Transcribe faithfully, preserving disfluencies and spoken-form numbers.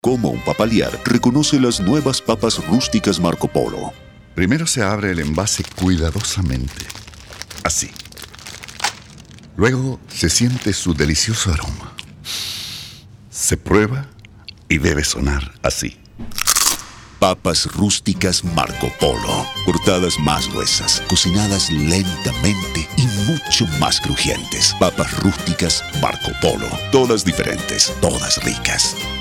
Como un papaliar, reconoce las nuevas papas rústicas Marco Polo. Primero se abre el envase cuidadosamente, así. Luego se siente su delicioso aroma. Se prueba y debe sonar así. Papas rústicas Marco Polo, cortadas más gruesas, cocinadas lentamente y mucho más crujientes. Papas rústicas Marco Polo, todas diferentes, todas ricas.